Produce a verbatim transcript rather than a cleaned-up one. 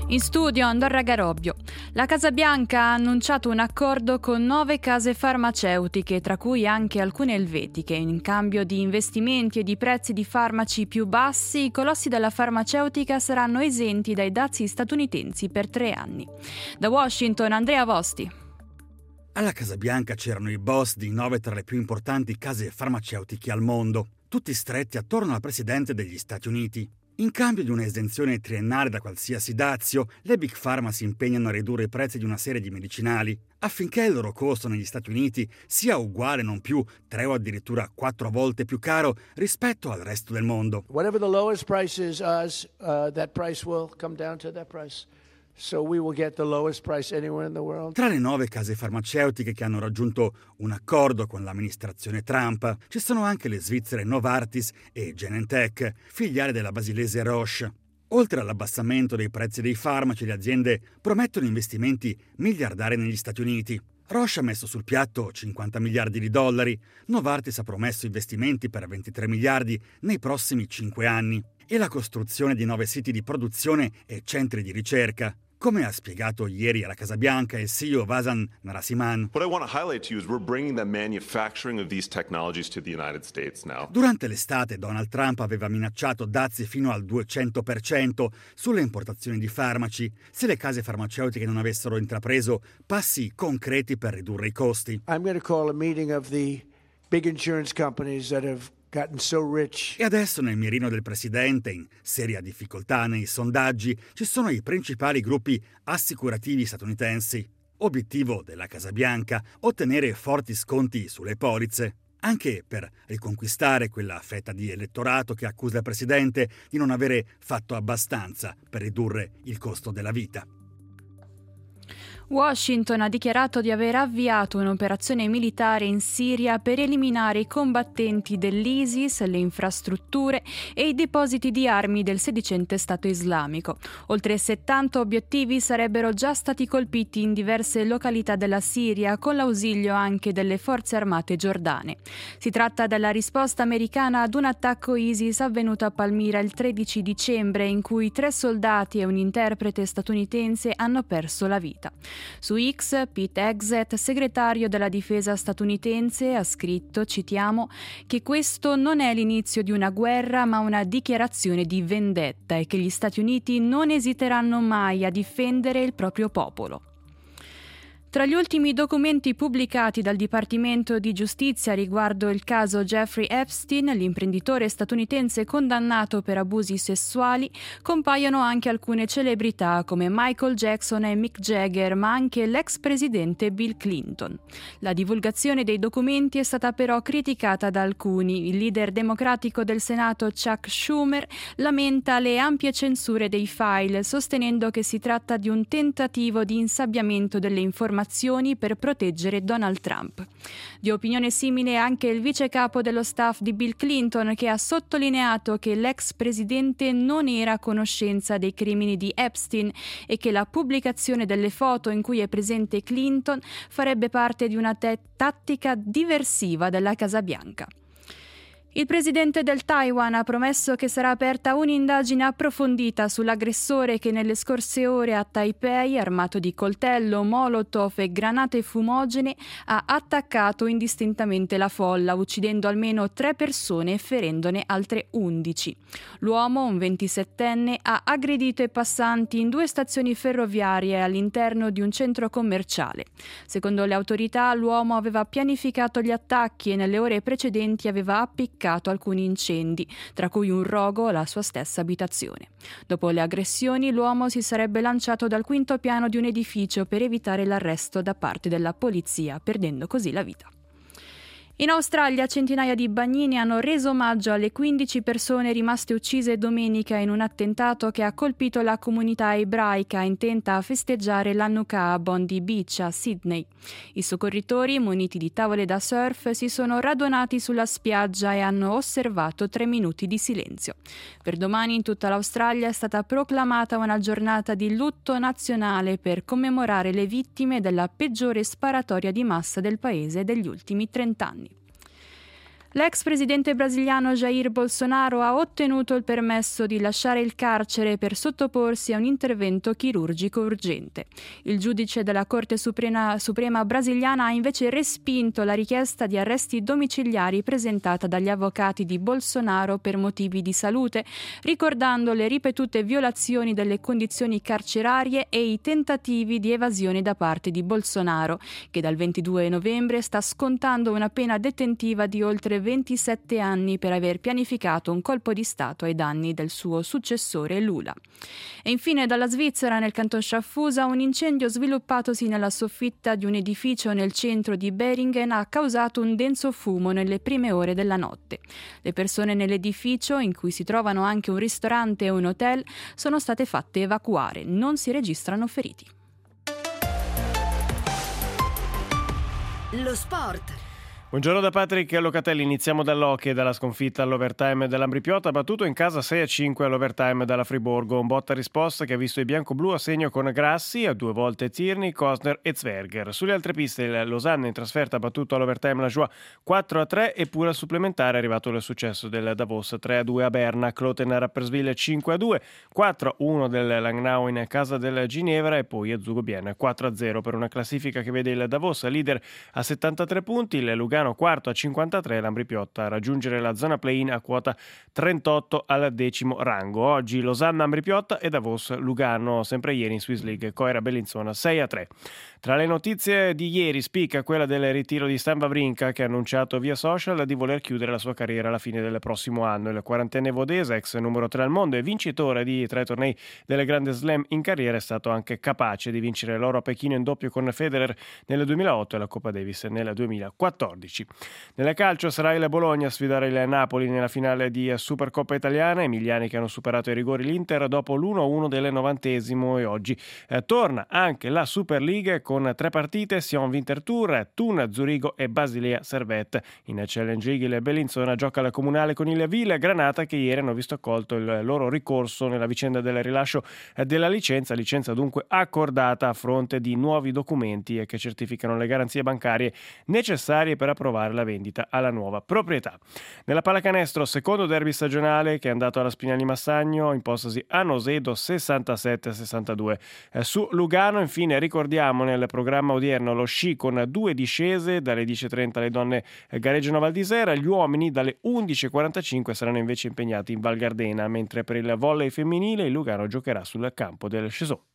In studio Andorra Garobbio. La Casa Bianca ha annunciato un accordo con nove case farmaceutiche, tra cui anche alcune elvetiche. In cambio di investimenti e di prezzi di farmaci più bassi, i colossi della farmaceutica saranno esenti dai dazi statunitensi per tre anni. Da Washington, Andrea Vosti. Alla Casa Bianca c'erano i boss di nove tra le più importanti case farmaceutiche al mondo, tutti stretti attorno al presidente degli Stati Uniti. In cambio di un'esenzione triennale da qualsiasi dazio, le Big Pharma si impegnano a ridurre i prezzi di una serie di medicinali, affinché il loro costo negli Stati Uniti sia uguale, non più tre o addirittura quattro volte più caro rispetto al resto del mondo. Whatever the lowest price is, us, uh, that price will come down to that price. So we will get the lowest price anywhere in the world. Tra le nove case farmaceutiche che hanno raggiunto un accordo con l'amministrazione Trump ci sono anche le svizzere Novartis e Genentech, filiali della basilese Roche. Oltre all'abbassamento dei prezzi dei farmaci, le aziende promettono investimenti miliardari negli Stati Uniti. Roche ha messo sul piatto cinquanta miliardi di dollari, Novartis ha promesso investimenti per ventitré miliardi nei prossimi cinque anni e la costruzione di nove siti di produzione e centri di ricerca. Come ha spiegato ieri alla Casa Bianca il C E O Vasan Narasimhan. What I want to highlight to you is we're bringing the manufacturing of these technologies to the United States now. Durante l'estate Donald Trump aveva minacciato dazi fino al duecento per cento sulle importazioni di farmaci se le case farmaceutiche non avessero intrapreso passi concreti per ridurre i costi. I'm going to call a meeting of the big insurance companies that have gotten so rich. E adesso nel mirino del presidente, in seria difficoltà nei sondaggi, ci sono i principali gruppi assicurativi statunitensi. Obiettivo della Casa Bianca: ottenere forti sconti sulle polizze, anche per riconquistare quella fetta di elettorato che accusa il presidente di non avere fatto abbastanza per ridurre il costo della vita. Washington ha dichiarato di aver avviato un'operazione militare in Siria per eliminare i combattenti dell'ISIS, le infrastrutture e i depositi di armi del sedicente Stato islamico. Oltre settanta obiettivi sarebbero già stati colpiti in diverse località della Siria, con l'ausilio anche delle forze armate giordane. Si tratta della risposta americana ad un attacco ISIS avvenuto a Palmira il tredici dicembre, in cui tre soldati e un interprete statunitense hanno perso la vita. Su X, Pete Hegseth, segretario della difesa statunitense, ha scritto, citiamo, che questo non è l'inizio di una guerra ma una dichiarazione di vendetta e che gli Stati Uniti non esiteranno mai a difendere il proprio popolo. Tra gli ultimi documenti pubblicati dal Dipartimento di Giustizia riguardo il caso Jeffrey Epstein, l'imprenditore statunitense condannato per abusi sessuali, compaiono anche alcune celebrità come Michael Jackson e Mick Jagger, ma anche l'ex presidente Bill Clinton. La divulgazione dei documenti è stata però criticata da alcuni. Il leader democratico del Senato Chuck Schumer lamenta le ampie censure dei file, sostenendo che si tratta di un tentativo di insabbiamento delle informazioni per proteggere Donald Trump. Di opinione simile anche il vice capo dello staff di Bill Clinton, che ha sottolineato che l'ex presidente non era a conoscenza dei crimini di Epstein e che la pubblicazione delle foto in cui è presente Clinton farebbe parte di una te- tattica diversiva della Casa Bianca. Il presidente del Taiwan ha promesso che sarà aperta un'indagine approfondita sull'aggressore che nelle scorse ore a Taipei, armato di coltello, molotov e granate fumogene, ha attaccato indistintamente la folla, uccidendo almeno tre persone e ferendone altre undici. L'uomo, un ventisettenne, ha aggredito i passanti in due stazioni ferroviarie all'interno di un centro commerciale. Secondo le autorità, l'uomo aveva pianificato gli attacchi e nelle ore precedenti aveva appiccato alcuni incendi, tra cui un rogo alla sua stessa abitazione. Dopo le aggressioni, l'uomo si sarebbe lanciato dal quinto piano di un edificio per evitare l'arresto da parte della polizia, perdendo così la vita. In Australia centinaia di bagnini hanno reso omaggio alle quindici persone rimaste uccise domenica in un attentato che ha colpito la comunità ebraica intenta a festeggiare l'Hanukkah a Bondi Beach, a Sydney. I soccorritori, muniti di tavole da surf, si sono radunati sulla spiaggia e hanno osservato tre minuti di silenzio. Per domani in tutta l'Australia è stata proclamata una giornata di lutto nazionale per commemorare le vittime della peggiore sparatoria di massa del paese degli ultimi trent'anni. L'ex presidente brasiliano Jair Bolsonaro ha ottenuto il permesso di lasciare il carcere per sottoporsi a un intervento chirurgico urgente. Il giudice della Corte Suprema, Suprema brasiliana ha invece respinto la richiesta di arresti domiciliari presentata dagli avvocati di Bolsonaro per motivi di salute, ricordando le ripetute violazioni delle condizioni carcerarie e i tentativi di evasione da parte di Bolsonaro, che dal ventidue novembre sta scontando una pena detentiva di oltre ventisette anni per aver pianificato un colpo di Stato ai danni del suo successore Lula. E infine dalla Svizzera, nel canton Schaffhausen, un incendio sviluppatosi nella soffitta di un edificio nel centro di Beringen ha causato un denso fumo nelle prime ore della notte. Le persone nell'edificio, in cui si trovano anche un ristorante e un hotel, sono state fatte evacuare. Non si registrano feriti. Lo sport. Buongiorno da Patrick Locatelli, iniziamo dall'hockey, dalla sconfitta all'overtime dell'Ambrì-Piotta, battuto in casa sei a cinque all'overtime dalla Friburgo, un botta risposta che ha visto i bianco-blu a segno con Grassi, a due volte Tierney, Kostner e Zwerger. Sulle altre piste il Lausanne in trasferta ha battuto all'overtime la Joie quattro a tre, eppure al supplementare è arrivato il successo del Davos tre a due a Berna, Cloten-Rapperswil cinque a due, quattro a uno del Langnau in casa del Ginevra e poi a Zugo-Bien quattro a zero per una classifica che vede il Davos leader a settantatré punti, il Lugano quarto a cinquantatré, l'Ambrì-Piotta a raggiungere la zona play-in a quota trentotto al decimo rango. Oggi Losanna, Ambrì-Piotta e Davos Lugano, sempre ieri in Swiss League, Coira Bellinzona sei a tre. Tra le notizie di ieri spicca quella del ritiro di Stan Wawrinka, che ha annunciato via social di voler chiudere la sua carriera alla fine del prossimo anno. Il quarantenne vodese, ex numero tre al mondo e vincitore di tre tornei delle Grande Slam in carriera, è stato anche capace di vincere l'oro a Pechino in doppio con Federer nel duemilaotto e la Coppa Davis nel duemilaquattordici. Nel calcio sarà il Bologna a sfidare il Napoli nella finale di Supercoppa italiana, emiliani che hanno superato i rigori l'Inter dopo l'uno a uno del novantesimo e oggi eh, torna anche la Super League con tre partite, Sion Winterthur, Thun, Zurigo e Basilea Servette. In Challenge League il Bellinzona gioca alla comunale con il Villa Granata, che ieri hanno visto accolto il loro ricorso nella vicenda del rilascio della licenza, licenza dunque accordata a fronte di nuovi documenti che certificano le garanzie bancarie necessarie per approvare la vendita alla nuova proprietà. Nella pallacanestro, secondo derby stagionale che è andato alla Spinelli Massagno, impostasi a Nosedo sessantasette a sessantadue. Eh, su Lugano, infine, ricordiamo nel programma odierno lo sci con due discese, dalle dieci e trenta le donne gareggiano a Val d'Isera, gli uomini dalle undici e quarantacinque saranno invece impegnati in Val Gardena, mentre per il volley femminile il Lugano giocherà sul campo del Cesò.